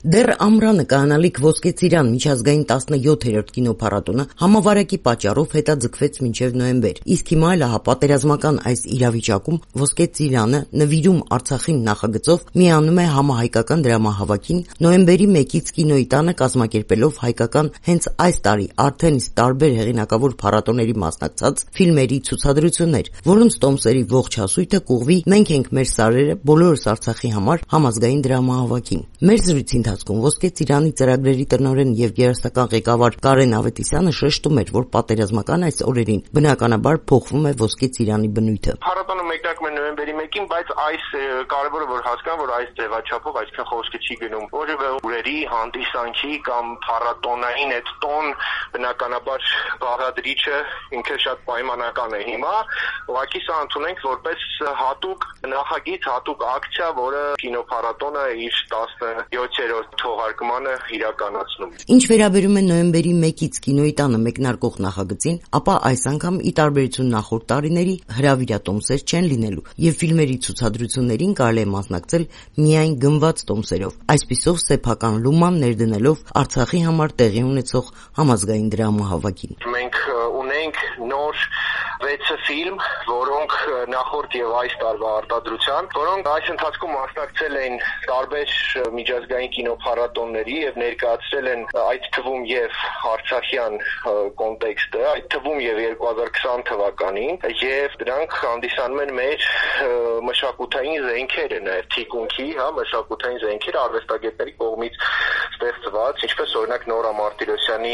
Դեռ ամռանը կայանալիք Ոսկե Ծիրան միջազգային 17-րդ կինոփառատոնը համավարակի պատճառով հետաձգվեց մինչև նոյեմբեր, իսկ հիմա էլ պատերազմական այս իրավիճակում Ոսկե Ծիրանը նվիրում Արցախին նախագծով միանում է համահայկական դրամահավաքին նոյեմբերի 1-ից Կինոյի տանը կազմակերպելով հայկական հենց այս տարի արդեն իսկ տարբեր հեղինակավոր փառատոների մասնակցած ֆիլմերի ցուցադրություններ, որոնց տոմսերի ողջ հասույթը կուղղվի «Մենք ենք մեր սարերը, բոլորս Արցախի համար» համազգային դրամահավաքին։ Մեր զրույցի ընթացքում Ոսկե Ծիրանի ծրագրերի տնօրեն եւ երաժշտական ղեկավար Կարեն Ավետիսյանը շեշտում էր, որ պատերազմական այս օրերին բնականաբար փոխվում է Ոսկե Ծիրանի բնույթը։ Փառատոնը մեկնարկում է նոյեմբերի 1-ին, բայց այս կարևորը որ հասկանան, որ այս ձևաչափով այսքան խոսքը չի գնում որևէ ուրերի, հանդիսանքի կամ փառատոնային այդ տոն բնականաբար բաղադրիչը ինքը շատ պայմանական է հիմա, ուղղակի սա ընդունենք որպես հատուկ նախագիծ, հատուկ ակցիա, որը կինոփառատոնը իր 17-րդ թողարկմանը իրականացնում։ Ինչ վերաբերում է նոյեմբերի 1-ից Կինոյի տանը մեկնարկող նախագծին, ապա այս անգամ ի տարբերություն նախորդ տարիների հրավիրատոմսեր չեն լինելու եւ ֆիլմերի ցուցադրություններին կարելի է մասնակցել միայն գնված տոմսերով, այսպիսով սեփական լուման ներդնելով Արցախի համար տեղի ունեցող համազգային դրամահավաքին։ Մենք ունենք նոր 6 ֆիլմ, որոնք նախորդ եւ այս տարվա արտադրության, որոնք այս ընթացքում մասնակցել են տարբեր միջազգային կինոփառատոնների եւ ներկայացրել են այդ թվում եւ արցախյան կոնտեքստը, այդ թվում եւ 2020 թվականին, եւ դրանք հանդիսանում են մեր մշակութային զենքերը, նաեւ թիկունքի, մշակութային զենքերը արվեստագետների կողմից ստեղծված, ինչպես օրինակ Նորա Մարտիրոսյանի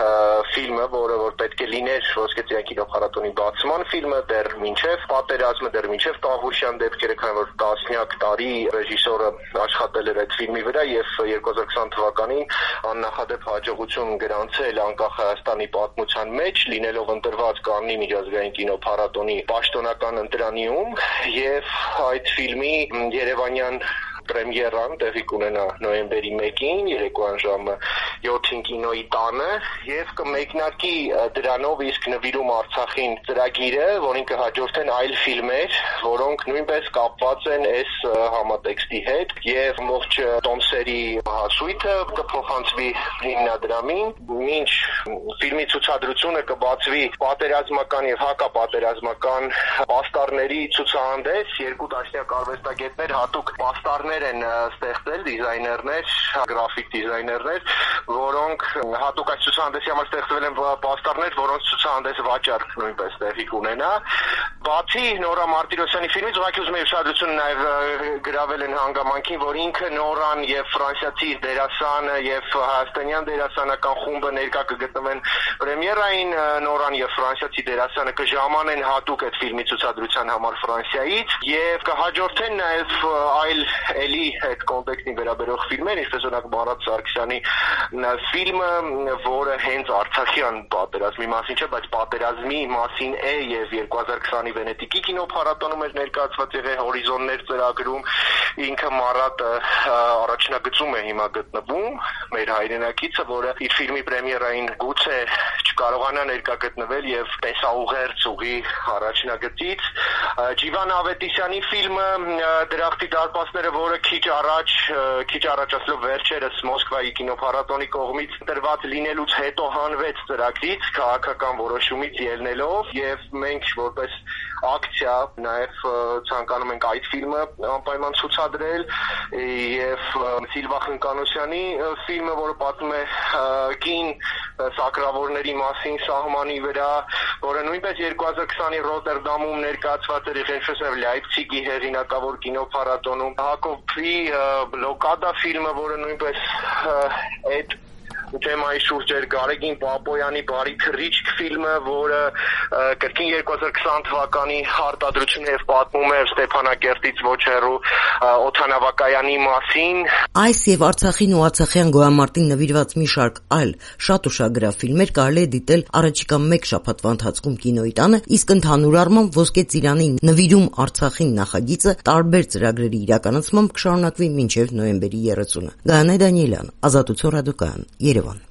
ֆիլմը, որը որ պետք է լիներ Ոսկե Ծիրան կինոփառատոնի բացման ֆիլմը, դեռ մինչև պատերազմը, դեռ մինչև Տավուշյան դեպքերը, քանի որ տասնյակ տարի ռեժիսորը աշխատել էր այդ ֆիլմի վրա եւ 2020 թվականին աննախադեպ հաջողություն գրանցել անկախ Հայաստանի պատմության մեջ, լինելով ընտրված Կաննի միջազգային կինոփառատոնի պաշտոնական ընտրանիում, եւ այդ ֆիլմի երևանյան պրեմիերան տեղի կունենա նոյեմբերի 1-ին, երեկոյան ժամը 7-ին Կինոյի տանը, եւ կմեկնարկի դրանով իսկ նվիրում Արցախին ծրագիրը, որին կհաջորդեն այլ ֆիլմեր, որոնք նույնպես կապված են այս համատեքստի հետ, եւ ողջ տոմսերի հասույթը կփոխանցվի հիմնադրամին, մինչ ֆիլմի ցուցադրությունը կբացվի պատերազմական եւ հակապատերազմական պաստառների ցուցահանդես, 2 տասնյակ արվեստագետներ հատուկ պաստառներ են ստեղծել, դիզայներներ, գրաֆիկ դիզայներներ, որոնք հատուկ այս ցուցահանդեսի համար ստեղծվել են պաստառներ, որոնց ցուցահանդես վաճառք նույնպես տեղի կունենա։ Բացի Նորա Մարտիրոսյանի ֆիլմից, ուղղակի ուզում եմ ուշադրություն նաև գրավել են հանգամանքին, որ ինքը Նորան եւ ֆրանսիացի դերասանը եւ հայաստանյան դերասանական խումբը ներկա կգտնվեն պրեմիերային, Նորան եւ ֆրանսիացի դերասանը կժամանեն հատուկ այդ ֆիլմի ցուցադրության համար Ֆրանսիայից եւ կհաջորդեն նաև այլ էլի այդ կոնտեքստին վերաբերող ֆիլմեր, ինչպես օրինակ Մարատ Սարգսյանի ֆիլմը, որը հենց Արցախյան պատերազմի մասին չէ, բայց պատերազմի մասին է եւ 2020-ի Վենետիկի կինոփառատոնում էր ներկայացված եղել հորիզոններ ծրագրում, ինքը Մարատը առաջնագծում է հիմա գտնվում, մեր հայրենակիցը, որը իր ֆիլմի պրեմիերային գուցե չկարողանա ներկա գտնվել եւ տեսաուղերձ ուղի առաջնագծից։ Ջիվան Ավետիսյանի ֆիլմը Դրախտի դարպասները, որը քիչ առաջ ասելով վերջերս Մոսկվայի կինոփառատոնի կողմից տրված լինելուց հետո հանվեց ծրագրից քաղաքական որոշումից ելնելով, եւ մենք որպես ակցիա նաեւ ցանկանում ենք այդ ֆիլմը անպայման ցուցադրել, եւ Սիլվա Խնկանոսյանի ֆիլմը, որը պատմում է կին սակրավորների մասին սահմանի վրա, որը նույնպես 2020-ի Ռոտերդամում ներկայացված էր, ինչպես նաև Լայպցիգի հեղինակավոր կինոփառատոնում, Հակոբի Բլոկադա ֆիլմը, որը նույնպես այդ թեմայի շուրջ էր, Գարեգին Պապոյանի Բարի թռիչք ֆիլմը, որը կրկին 2020 թվականի արտադրություն եւ պատմում էր Ստեփանակերտից ոչ հեռու օդանավակայանի մասին։ Այս եւ Արցախին ու արցախյան գոյամարտին նվիրված մի շարք այլ շատ ուշագրավ ֆիլմեր կարելի է դիտել առաջիկա 1 շաբաթվա ընթացքում Կինոյի տանը, իսկ ընդհանուր առմամբ Ոսկե Ծիրանի նվիրում Արցախին նախագիծը տարբեր ծրագրերի իրականացմամբ կշարունակվի մինչև նոյեմբերի 30-ը։ Գայանե Դանիելյան, Ազատություն ռադիոկայան, Երևան։